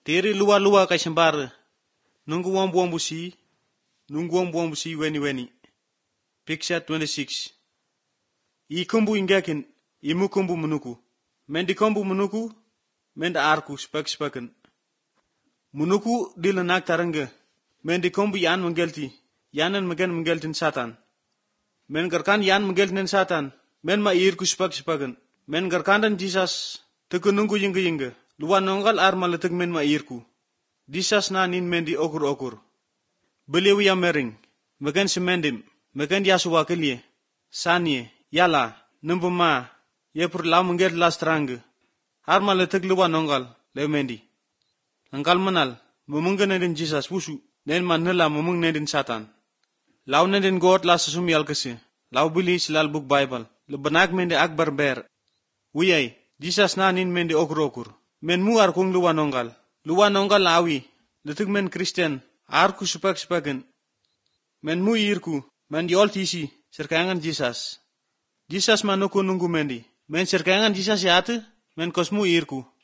Teri luwa kay sembara. Nunggu wambu si weni. Picture 26. Ikumbu ingakin, imukumbu munuku. Mendi kumbu munuku, menda arku spaken. Munuku dilenak taranga. Mendi kumbu yan menggelti, yanan menggeltin satan. Men garkan yan menggeltin satan, men ma irku spaken. Men garkandan Jesus, teku nunggu yingga. Luwan nonggal armaletek men ma irku. Jesus na nin mendi okur. Beliau yang mering, megen semendim, megen Yasua kelie, sanye, yala, numpuma, ye pur lau menggel las terang. Armaletek luwan nonggal, leu mendi. Angkal menal, memungken neden Jesus wusu, nen manela memung neden satan. Lau neden God las sesumi alkese, lau bili silal book Bible, lebenak mendi akbar ber. Uyai, Jesus na nin mendi okur. Men mu arkung luwan nonggal lawi, letek men Kristen, arku spaken. Men mu irku, men diol tisi, serkayangan Jesus. Jesus manuku nunggu mendi, men serkayangan Jesus yate, men kosmu irku.